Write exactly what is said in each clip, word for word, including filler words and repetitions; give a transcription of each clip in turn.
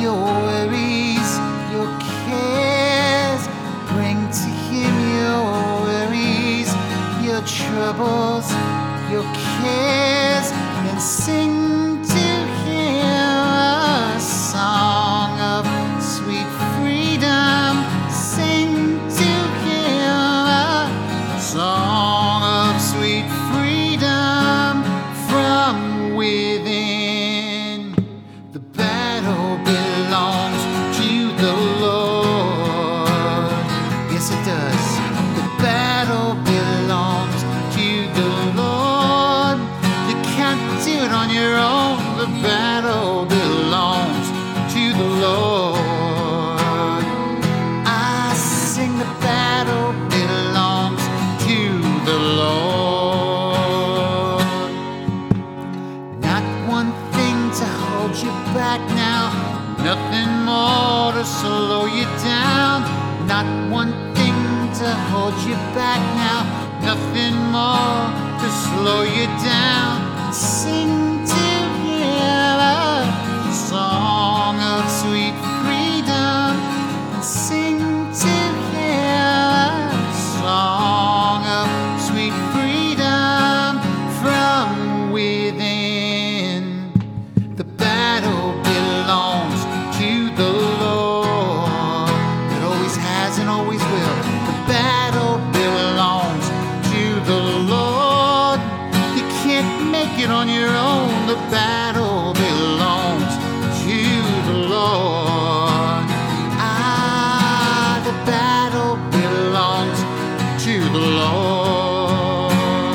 your worries, your cares. Bring to Him your worries, your troubles, your cares, and sing to Him a song of sweet freedom. Sing to Him a song of sweet freedom from within. The battle belongs to the Lord. Yes, it does. The battle belongs to the Lord. You can't do it on your own. The battle belongs to the Lord. I sing the battle belongs to the Lord. Not one thing to hold you back now, nothing more to slow you down. Not one thing to hold you back now, nothing more to slow you down. Sing to Him a song of sweet freedom. Sing to Him a song of sweet freedom from within. The battle belongs to the Lord. It always has and always will. The battle belongs to the Lord. You can't make it on your own. The battle belongs to the Lord. Ah, the battle belongs to the Lord.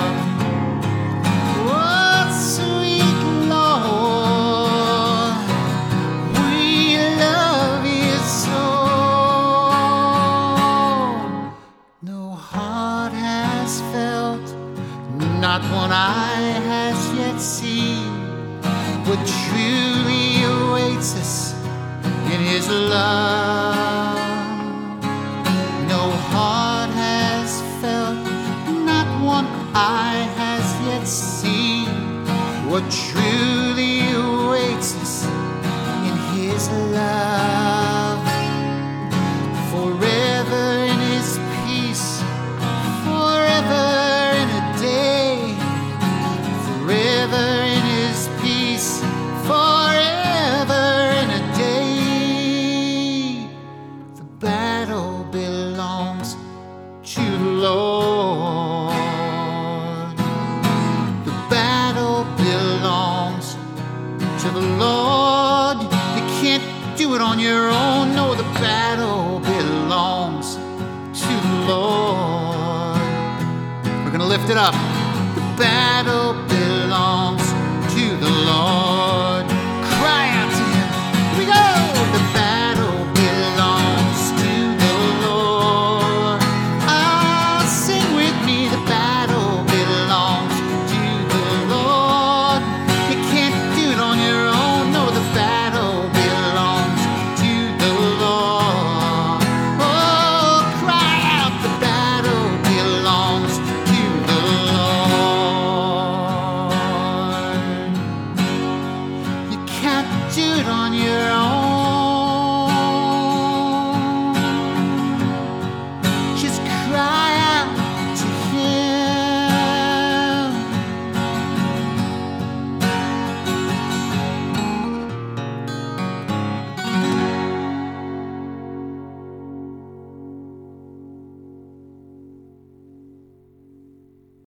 Oh, sweet Lord, we love You so. No heart has felt, not one eye has yet seen what truly awaits us in His love. No heart has felt, not one eye has yet seen what truly awaits us in His love. Forever in His peace, forever in a day, forever in His peace, forever in a day. The battle belongs to the Lord. The battle belongs to the Lord. You can't do it on your own. No, the battle belongs to the Lord. We're gonna lift it up. The battle